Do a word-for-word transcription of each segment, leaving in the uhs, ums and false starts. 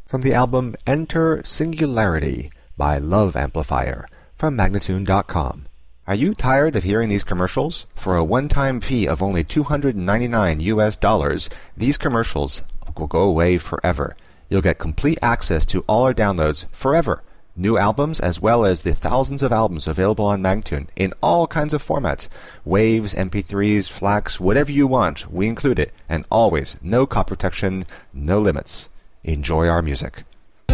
from the album Enter Singularity by Love Amplifier from Magnatune dot com. Are you tired of hearing these commercials? For a one-time fee of only two hundred ninety-nine U S dollars, these commercials will go away forever. You'll get complete access to all our downloads forever. New albums as well as the thousands of albums available on Magnatune in all kinds of formats. Waves, M P threes, FLACs, whatever you want, we include it. And always, no copy protection, no limits. Enjoy our music.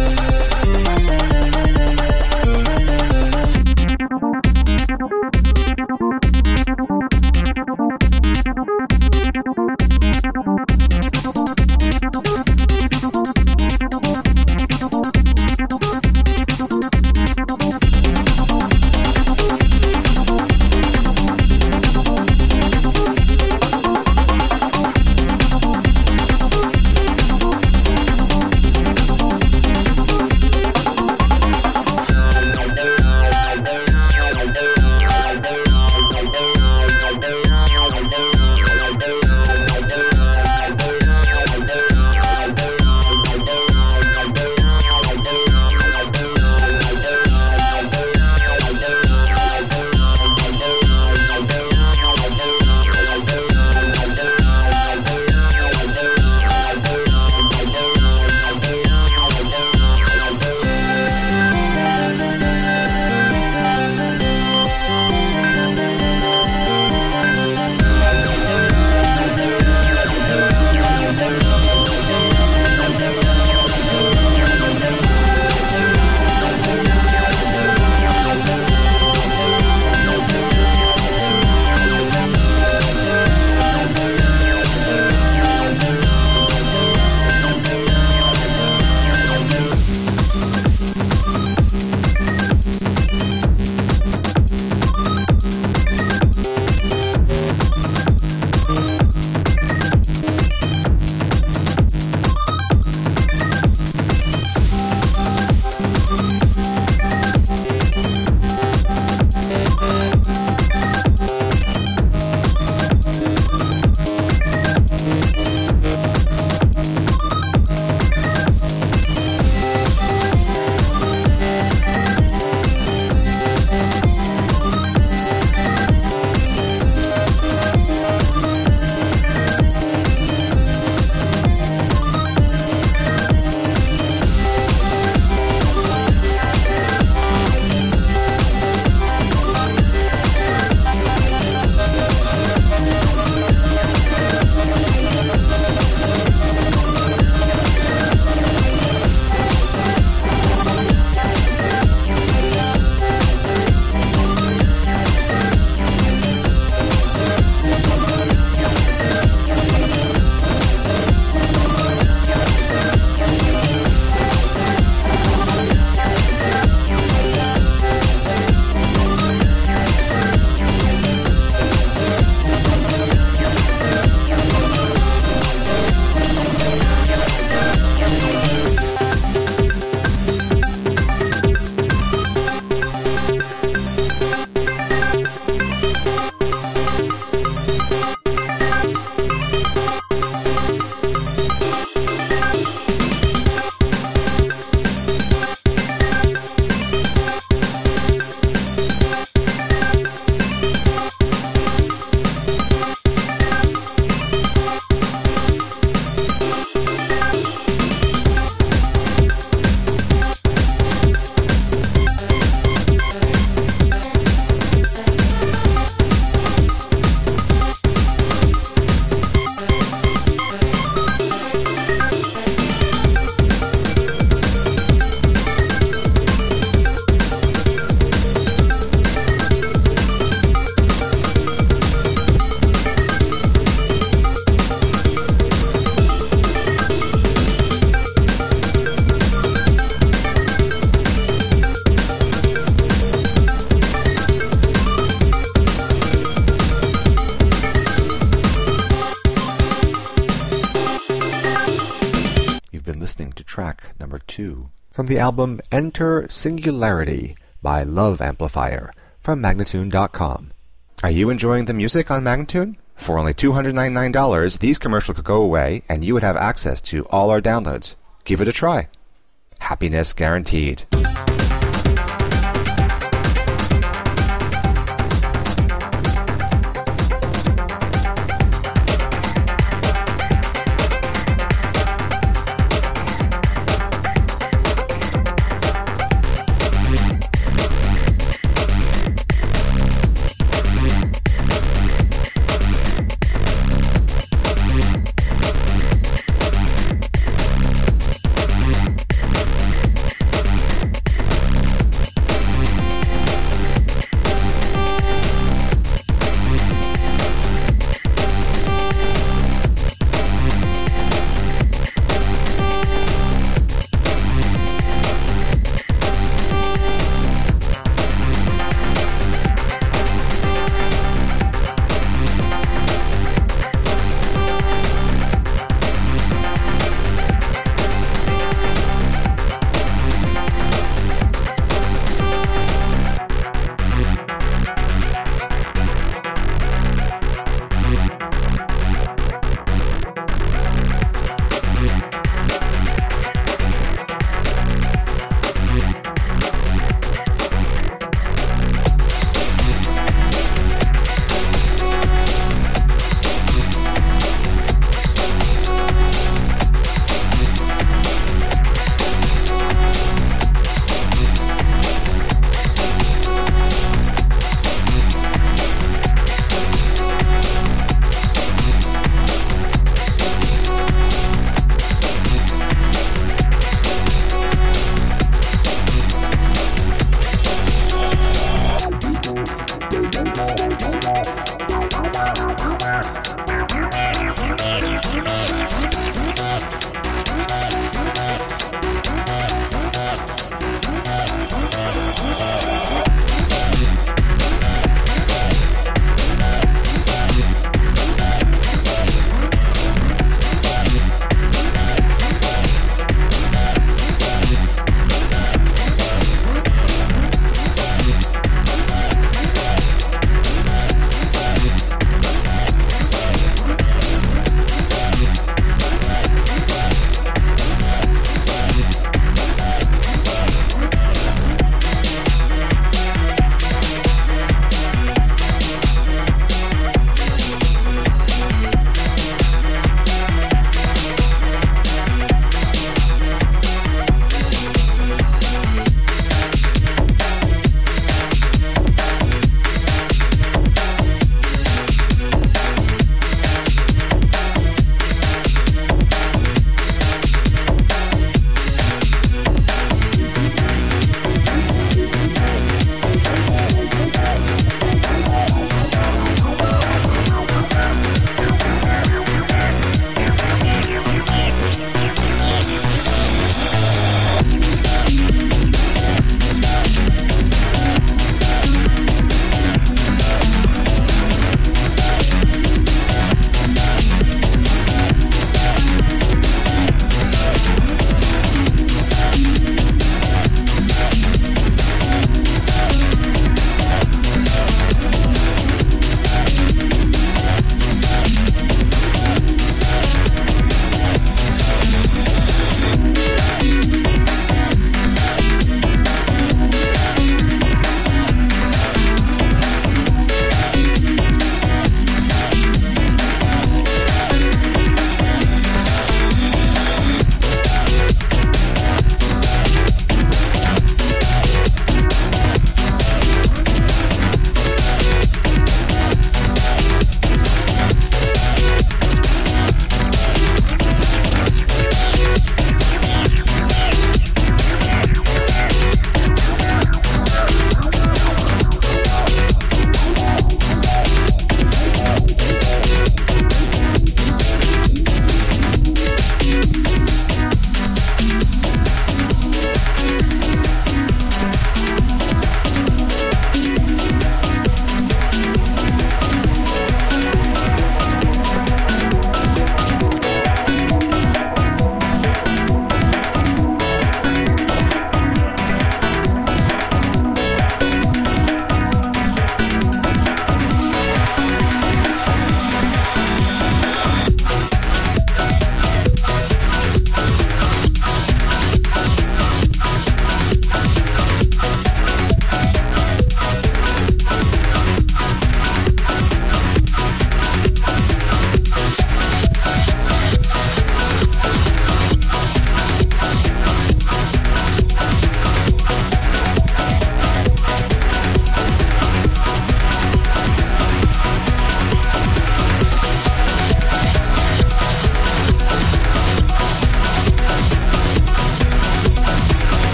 number two, from the album Enter Singularity by Love Amplifier from Magnatune dot com. Are you enjoying the music on Magnatune? For only two hundred ninety-nine dollars, these commercials could go away and you would have access to all our downloads. Give it a try. Happiness guaranteed.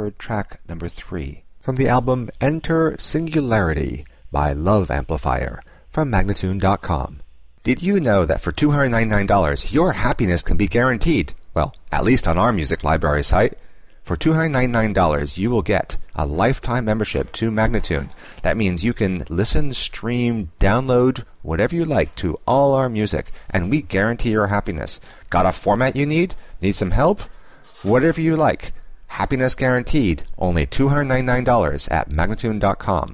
heard track number three from the album Enter Singularity by Love Amplifier from Magnatune dot com. Did you know that for two hundred ninety-nine dollars your happiness can be guaranteed? Well, at least on our music library site. For two hundred ninety-nine dollars you will get a lifetime membership to Magnatune. That means you can listen, stream, download, whatever you like to all our music, and we guarantee your happiness. Got a format you need? Need some help? Whatever you like. Happiness guaranteed. Only two hundred ninety-nine dollars at Magnatune dot com.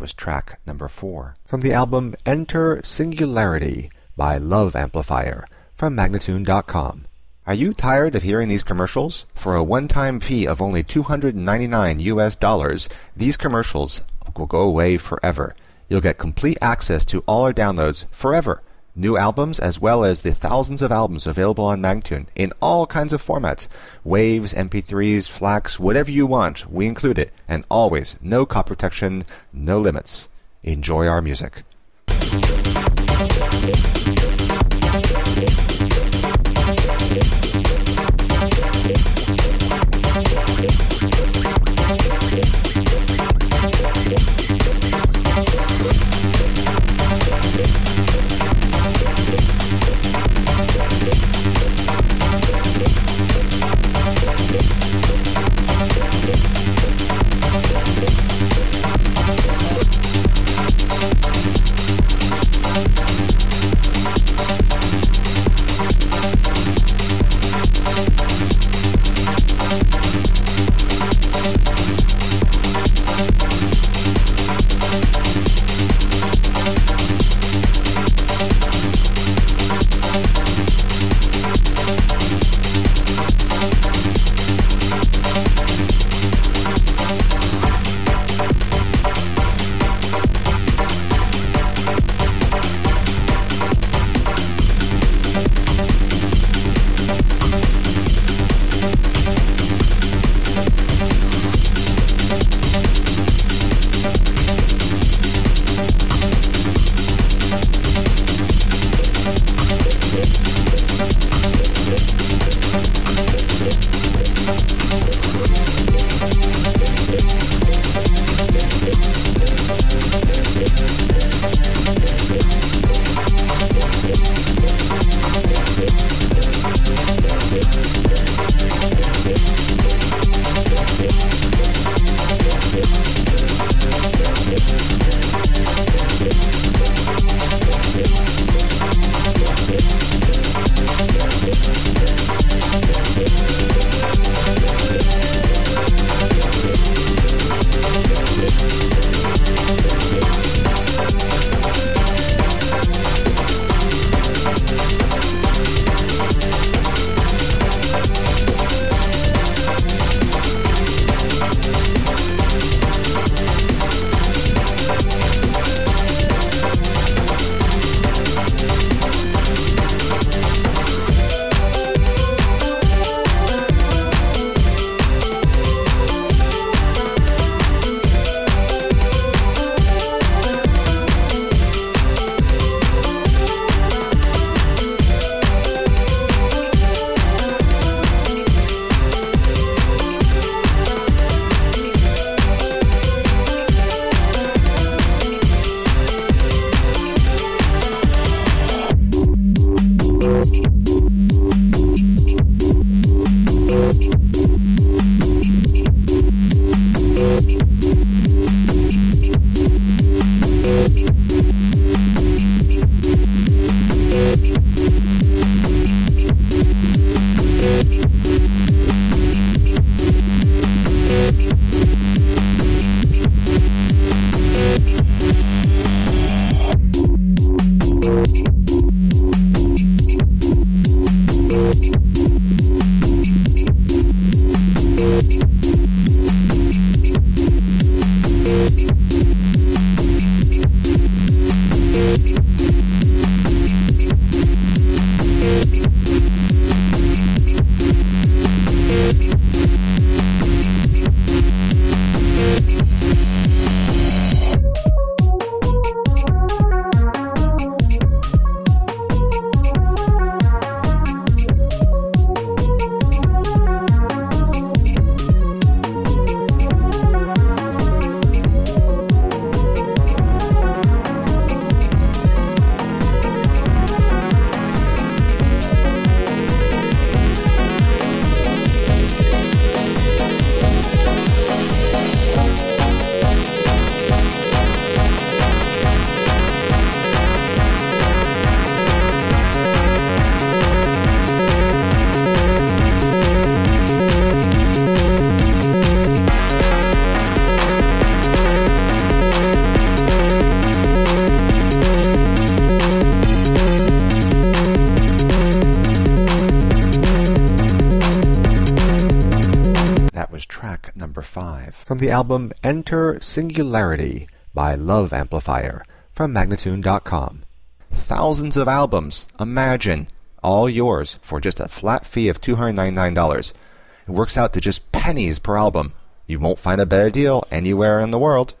was track number four. From the album Enter Singularity by Love Amplifier from Magnatune dot com. Are you tired of hearing these commercials? For a one-time fee of only two hundred ninety-nine U S dollars, these commercials will go away forever. You'll get complete access to all our downloads forever. New albums as well as the thousands of albums available on Magnatune in all kinds of formats. Waves, M P threes, FLACs, whatever you want, we include it. And always, no copy protection, no limits. Enjoy our music. from the album Enter Singularity by Love Amplifier from Magnatune dot com. Thousands of albums, imagine, all yours for just a flat fee of two hundred ninety-nine dollars. It works out to just pennies per album. You won't find a better deal anywhere in the world.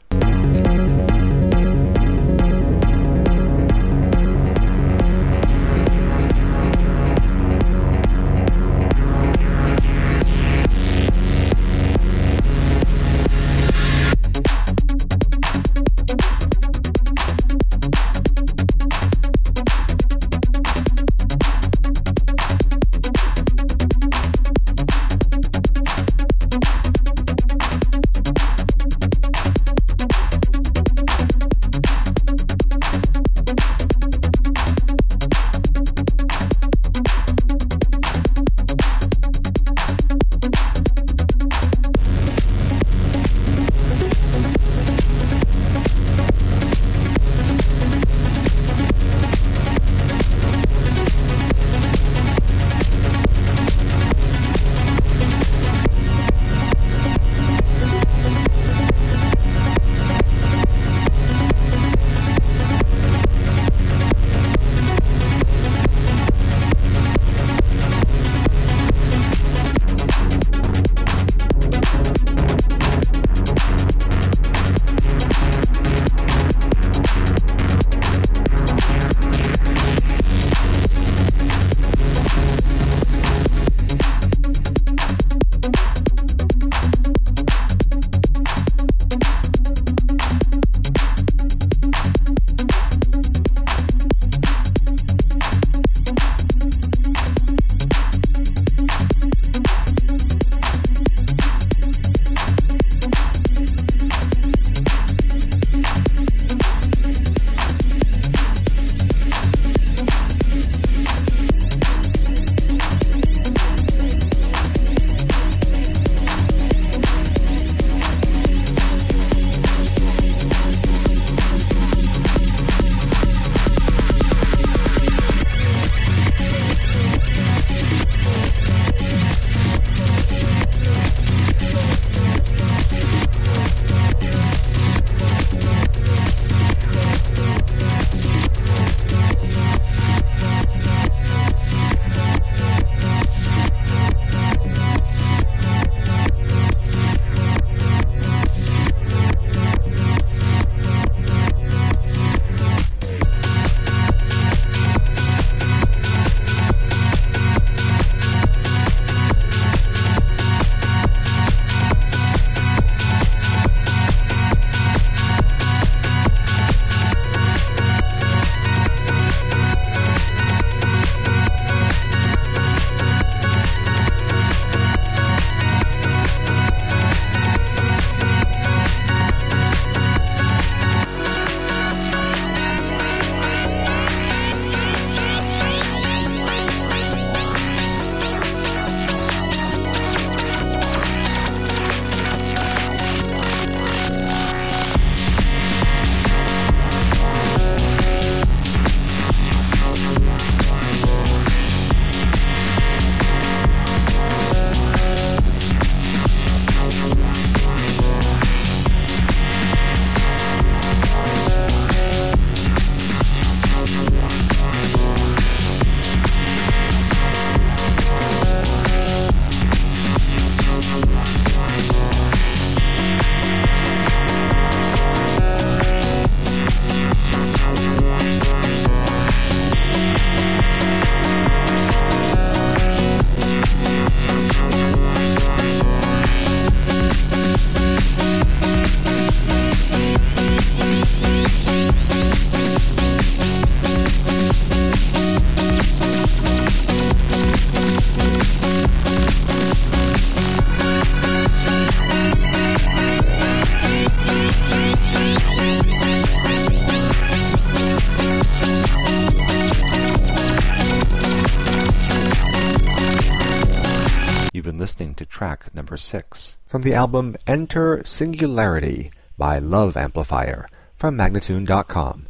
listening to track number six from the album Enter Singularity by Love Amplifier from Magnatune dot com.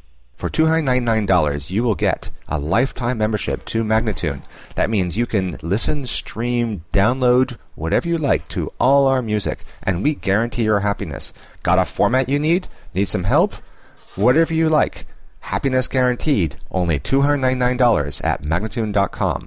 For two hundred ninety-nine dollars, you will get a lifetime membership to Magnatune. That means you can listen, stream, download, whatever you like to all our music, and we guarantee your happiness. Got a format you need? Need some help? Whatever you like. Happiness guaranteed. Only two hundred ninety-nine dollars at Magnatune dot com.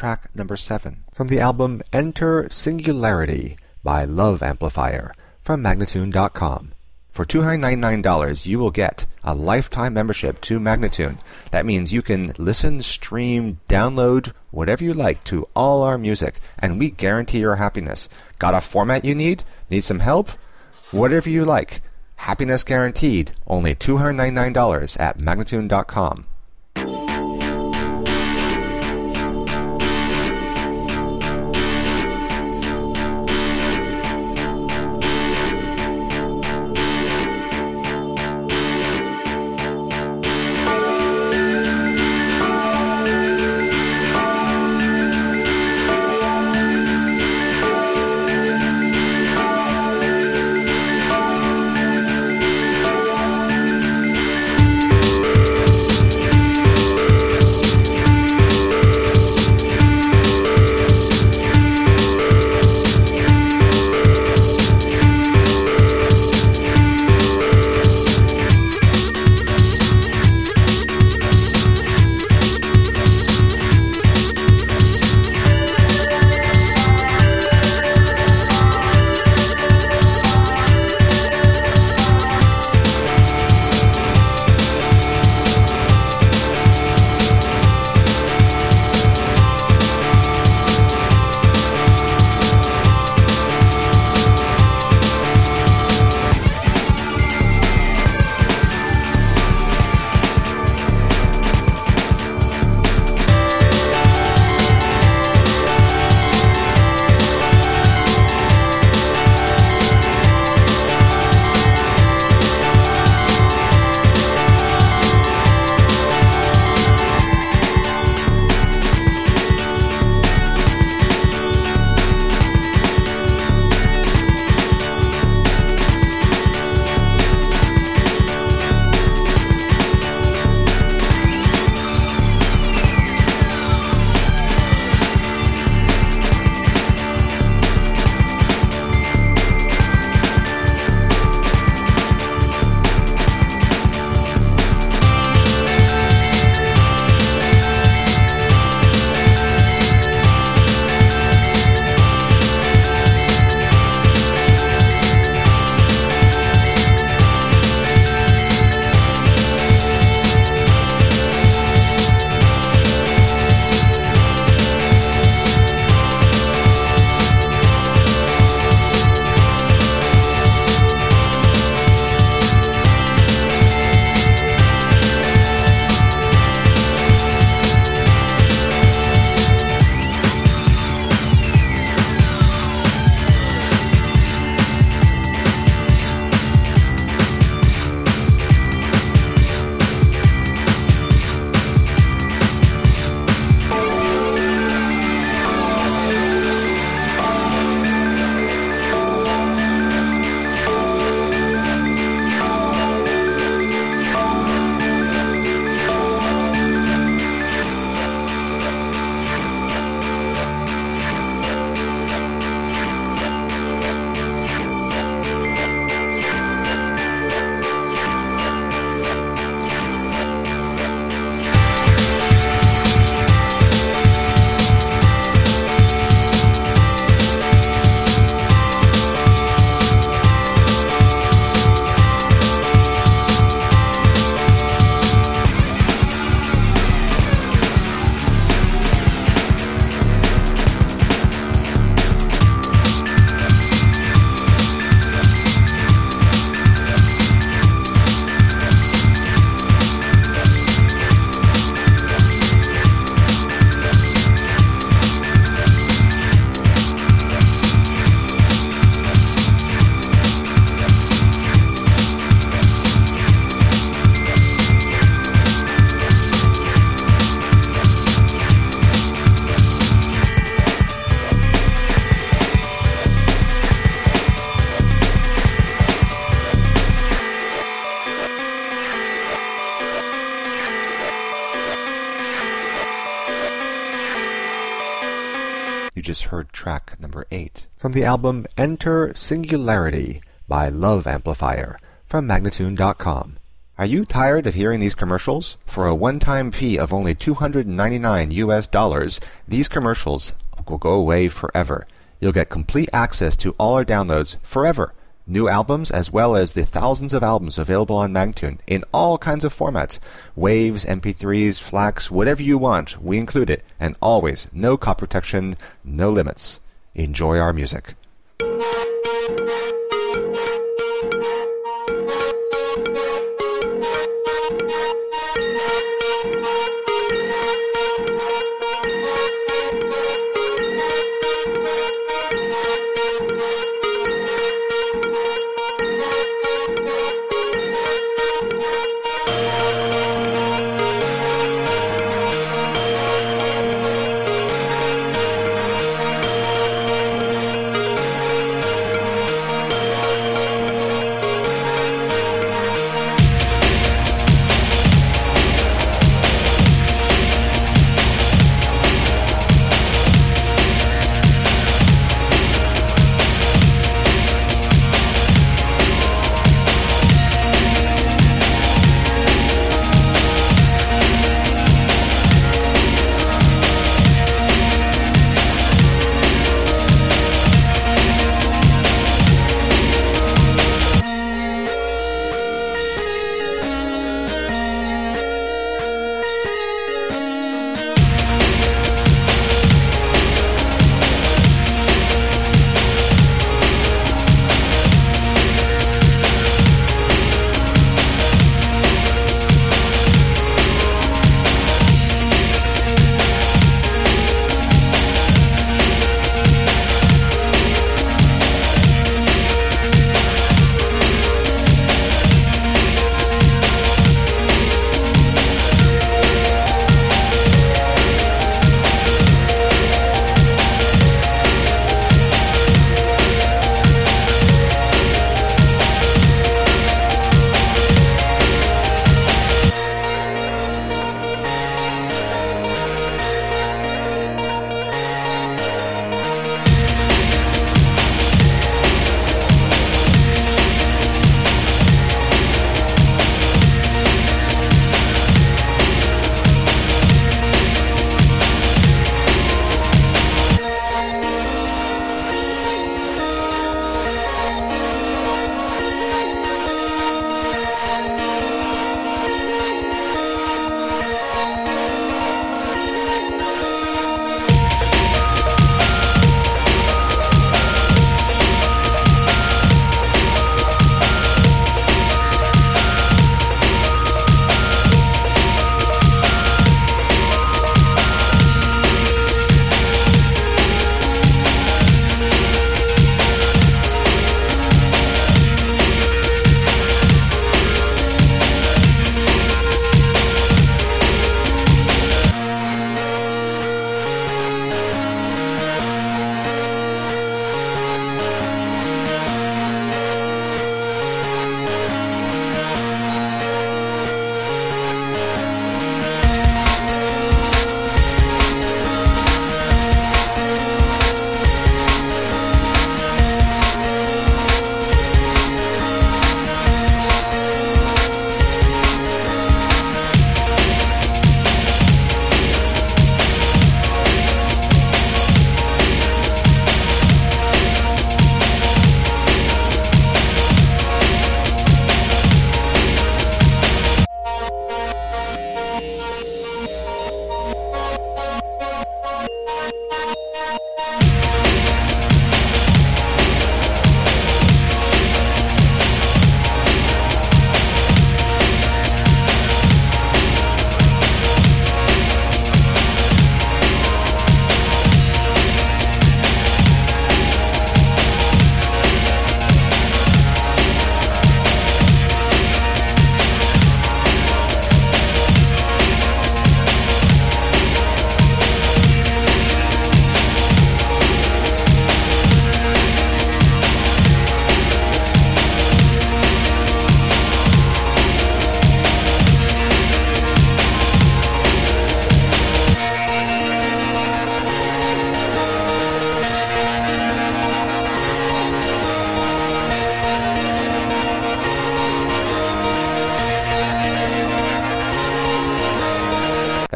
track number seven from the album Enter Singularity by Love Amplifier from Magnatune dot com. For two hundred ninety-nine dollars, you will get a lifetime membership to Magnatune. That means you can listen, stream, download, whatever you like to all our music, and we guarantee your happiness. Got a format you need? Need some help? Whatever you like. Happiness guaranteed. Only two hundred ninety-nine dollars at Magnatune dot com. You just heard track number eight from the album Enter Singularity by Love Amplifier from Magnatune dot com. Are you tired of hearing these commercials? For a one-time fee of only two hundred ninety-nine U S dollars, these commercials will go away forever. You'll get complete access to all our downloads forever. New albums as well as the thousands of albums available on Magnatune in all kinds of formats. Waves, M P threes, FLACs, whatever you want, we include it. And always, no copy protection, no limits. Enjoy our music.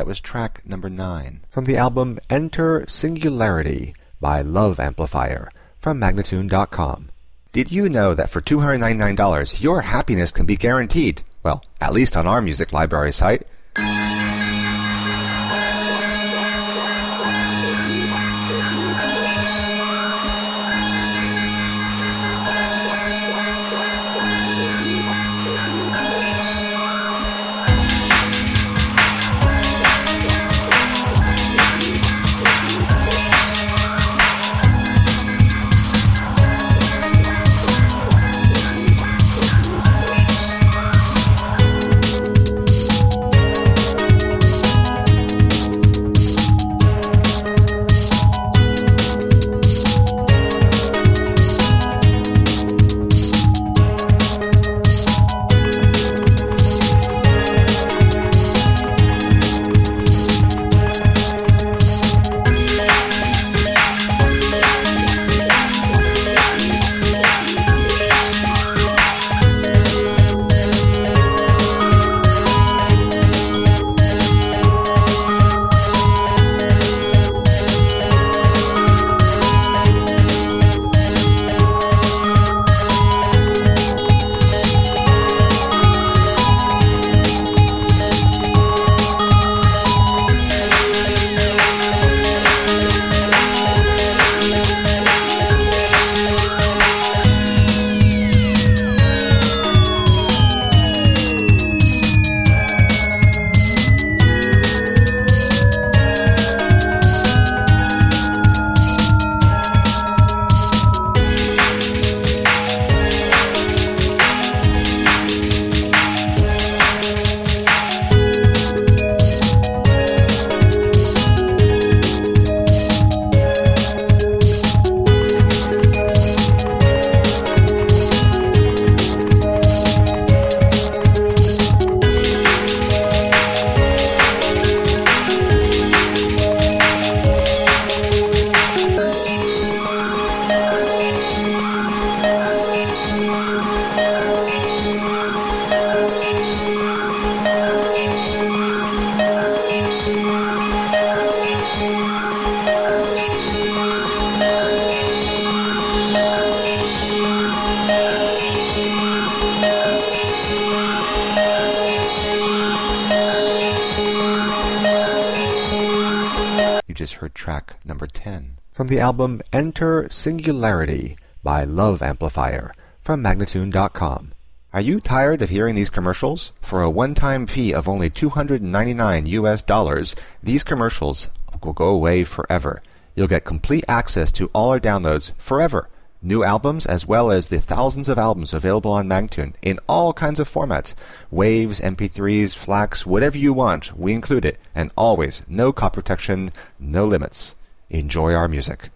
was track number nine from the album Enter Singularity by Love Amplifier from Magnatune dot com. Did you know that for two hundred ninety-nine dollars your happiness can be guaranteed? Well, at least on our music library site. Just heard track number ten from the album Enter Singularity by Love Amplifier from Magnatune dot com. Are you tired of hearing these commercials? For a one-time fee of only two hundred ninety-nine U S dollars, these commercials will go away forever. You'll get complete access to all our downloads forever. New albums as well as the thousands of albums available on Magnatune in all kinds of formats. Waves, M P threes, FLACs, whatever you want, we include it. And always, no copy protection, no limits. Enjoy our music.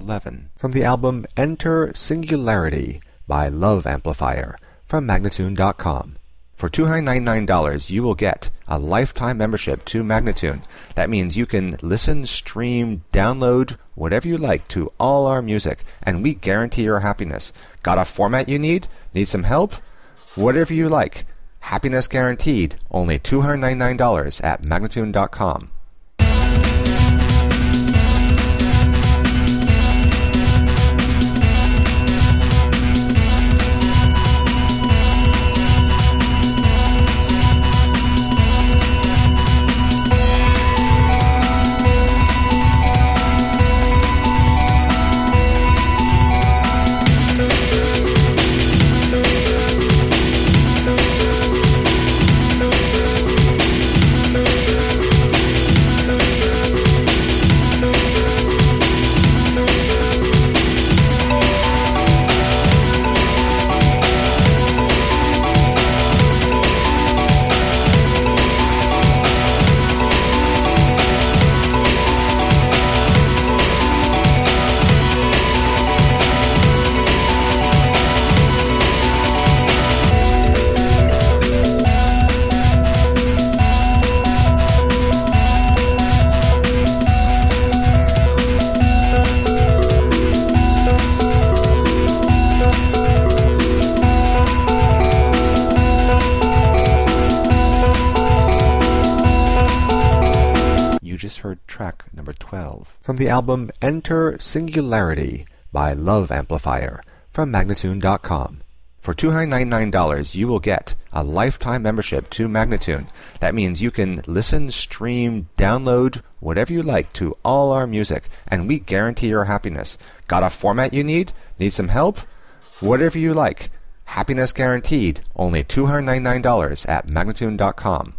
eleven. From the album Enter Singularity by Love Amplifier from Magnatune dot com. For two hundred ninety-nine dollars, you will get a lifetime membership to Magnatune. That means you can listen, stream, download, whatever you like to all our music, and we guarantee your happiness. Got a format you need? Need some help? Whatever you like. Happiness guaranteed. Only two hundred ninety-nine dollars at Magnatune dot com. Just heard track number twelve from the album Enter Singularity by Love Amplifier from Magnatune dot com. For two hundred ninety-nine dollars, you will get a lifetime membership to Magnatune. That means you can listen, stream, download, whatever you like to all our music, and we guarantee your happiness. Got a format you need? Need some help? Whatever you like. Happiness guaranteed. Only two hundred ninety-nine dollars at Magnatune dot com.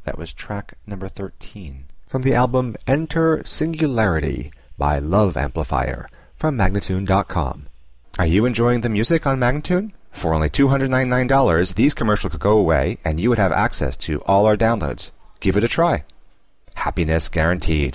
That was track number thirteen. From the album Enter Singularity by Love Amplifier from Magnatune dot com. Are you enjoying the music on Magnatune? For only two hundred ninety-nine dollars, these commercials could go away and you would have access to all our downloads. Give it a try. Happiness guaranteed.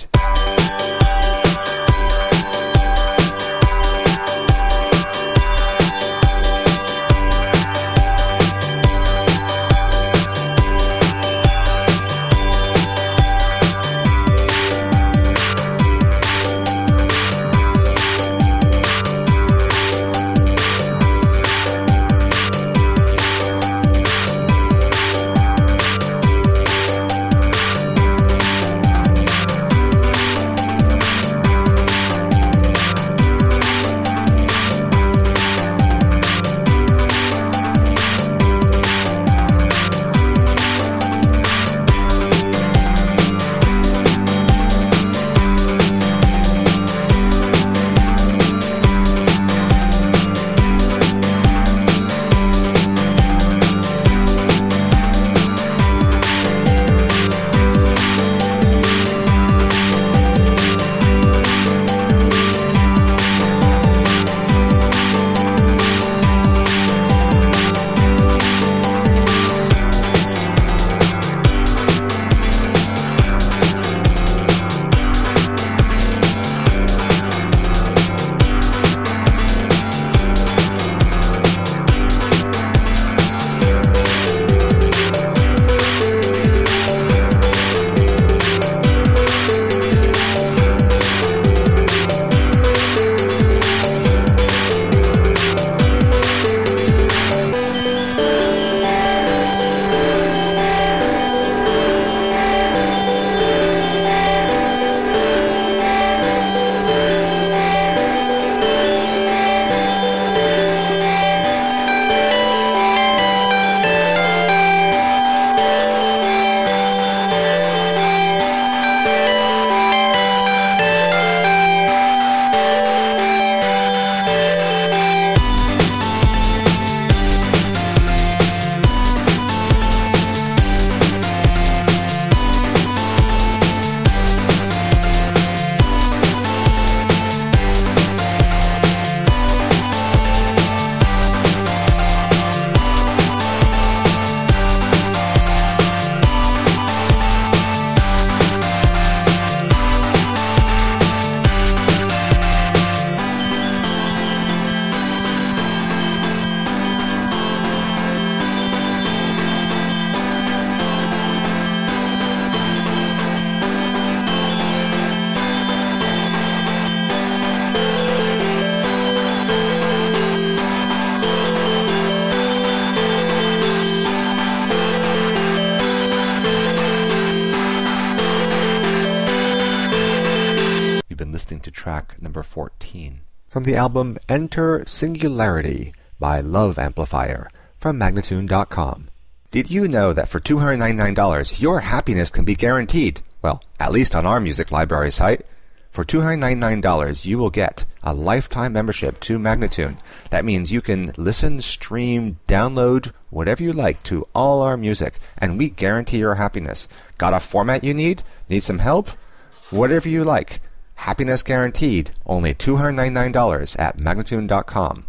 Listening to track number fourteen. From the album Enter Singularity by Love Amplifier from Magnatune dot com. Did you know that for two hundred ninety-nine dollars your happiness can be guaranteed? Well, at least on our music library site. For two hundred ninety-nine dollars you will get a lifetime membership to Magnatune. That means you can listen, stream, download, whatever you like to all our music, and we guarantee your happiness. Got a format you need? Need some help? Whatever you like. Happiness guaranteed. Only two hundred ninety-nine dollars at Magnatune dot com.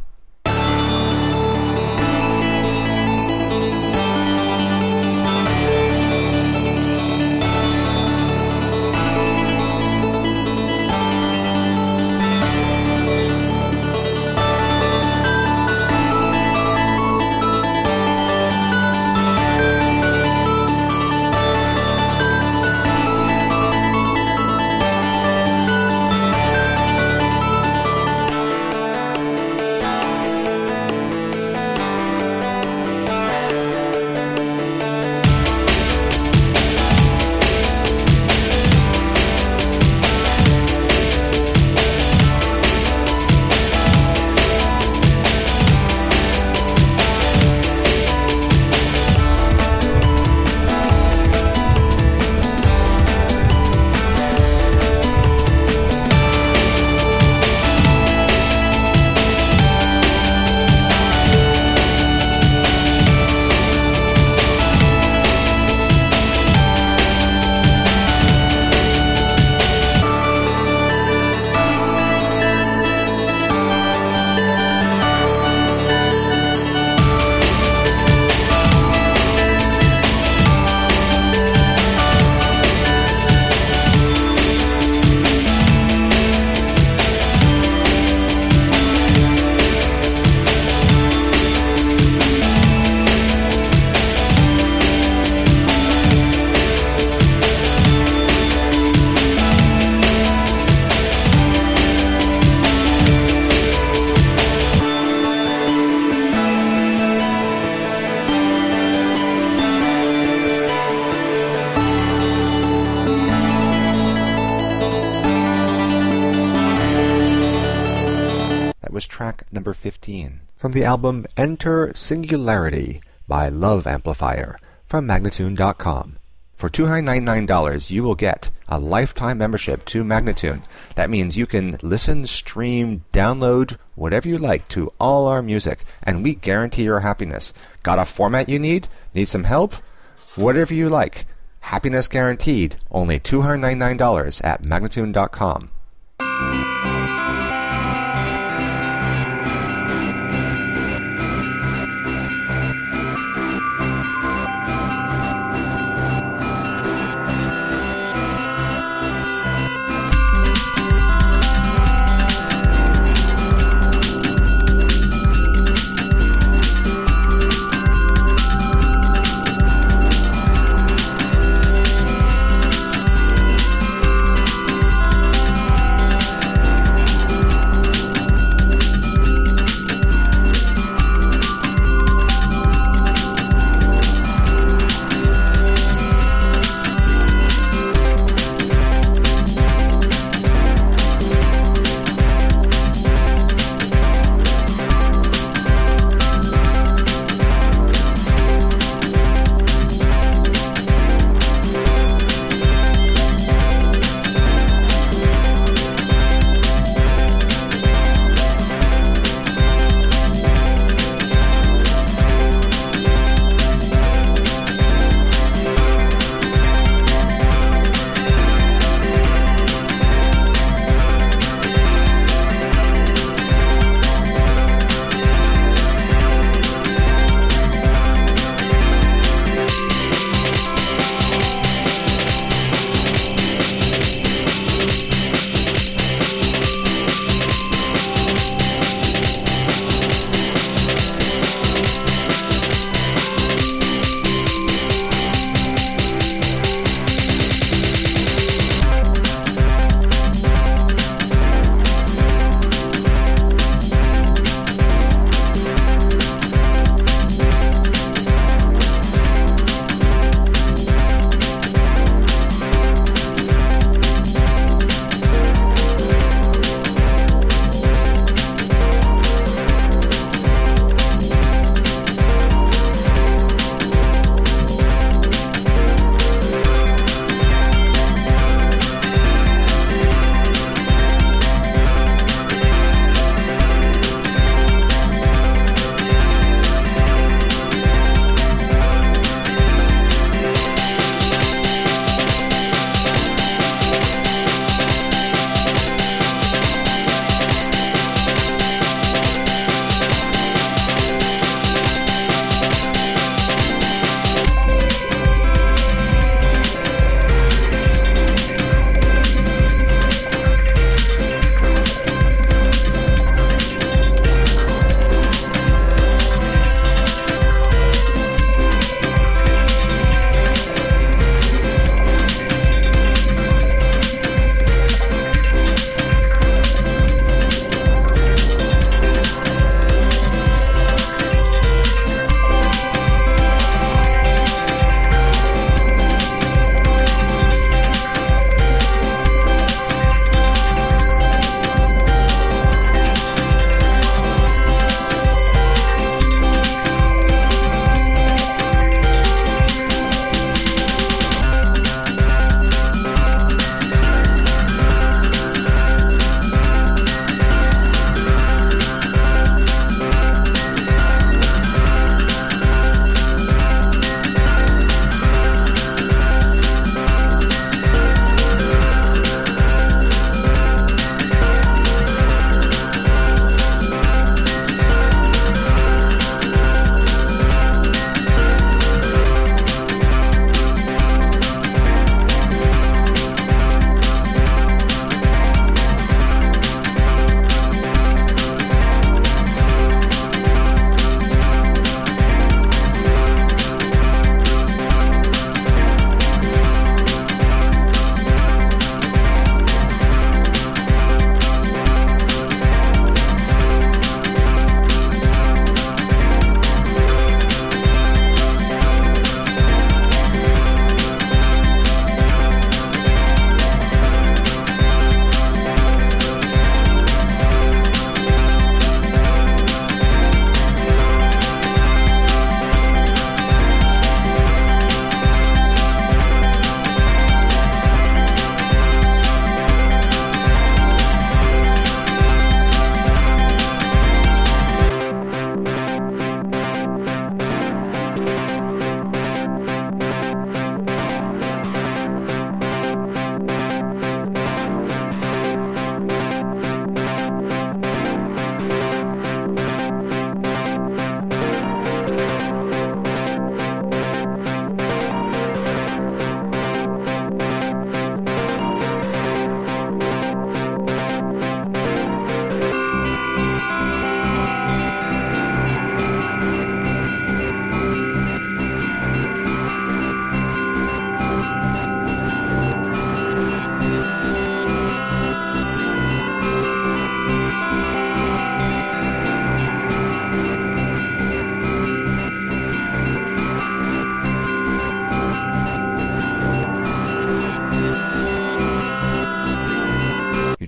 number fifteen. From the album Enter Singularity by Love Amplifier from Magnatune dot com. For two hundred ninety-nine dollars, you will get a lifetime membership to Magnatune. That means you can listen, stream, download, whatever you like to all our music, and we guarantee your happiness. Got a format you need? Need some help? Whatever you like. Happiness guaranteed. Only two hundred ninety-nine dollars at Magnatune dot com.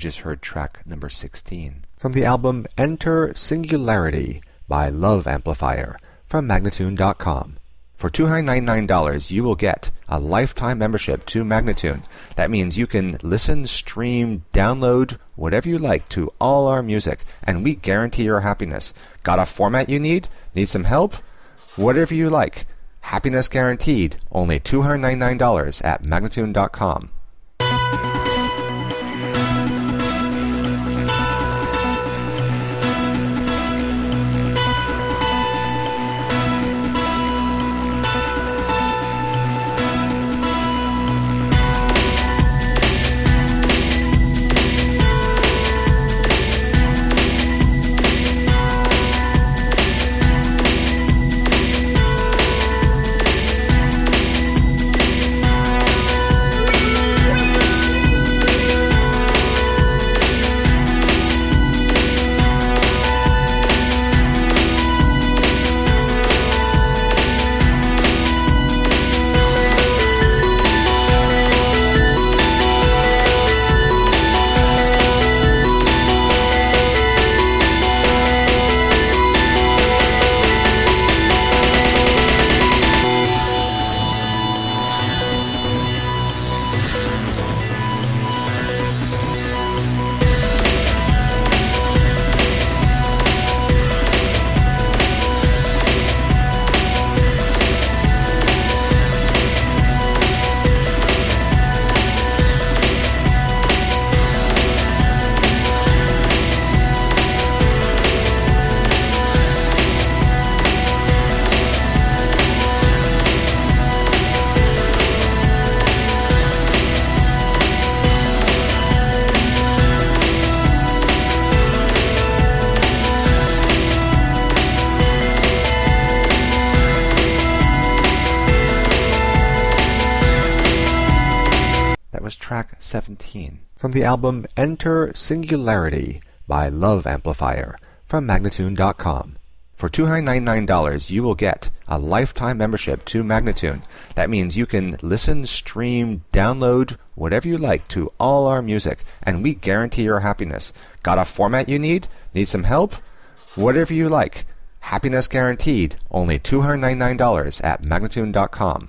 just heard track number sixteen. From the album Enter Singularity by Love Amplifier from Magnatune dot com. For two hundred ninety-nine dollars, you will get a lifetime membership to Magnatune. That means you can listen, stream, download, whatever you like to all our music, and we guarantee your happiness. Got a format you need? Need some help? Whatever you like. Happiness guaranteed. Only two hundred ninety-nine dollars at Magnatune dot com. Track seventeen. From the album Enter Singularity by Love Amplifier from Magnatune dot com. For two hundred ninety-nine dollars, you will get a lifetime membership to Magnatune. That means you can listen, stream, download, whatever you like to all our music, and we guarantee your happiness. Got a format you need? Need some help? Whatever you like. Happiness guaranteed. Only two hundred ninety-nine dollars at Magnatune dot com.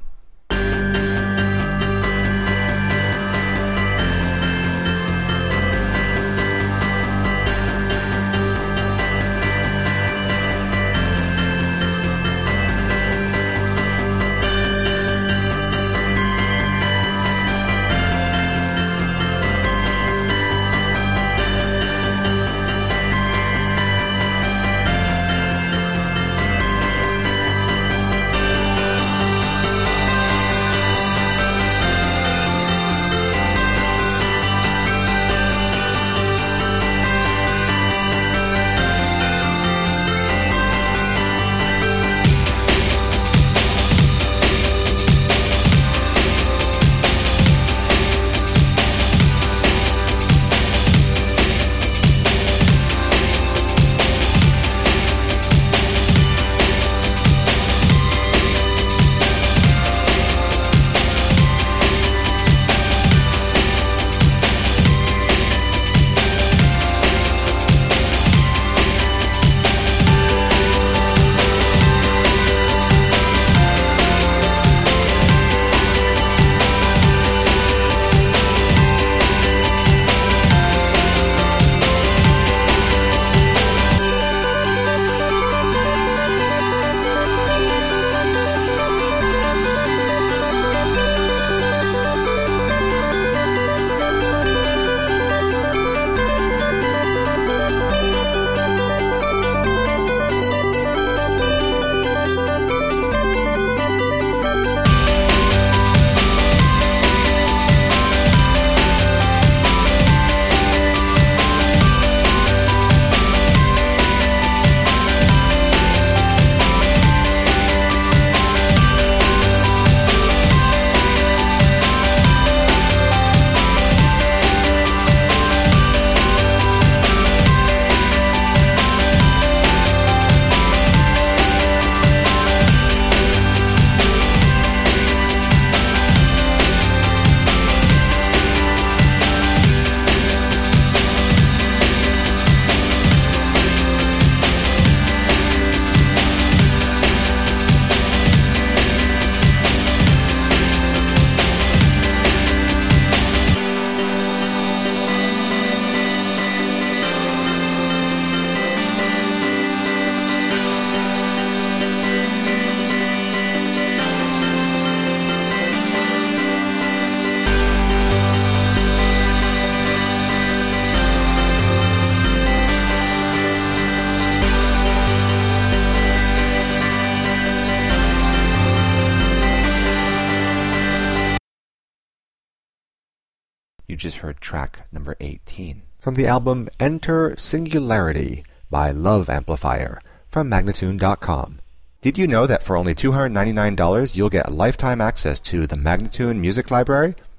You just heard track number eighteen. From the album Enter Singularity by Love Amplifier from Magnatune dot com. Did you know that for only two hundred ninety-nine dollars you'll get lifetime access to the Magnatune Music Library?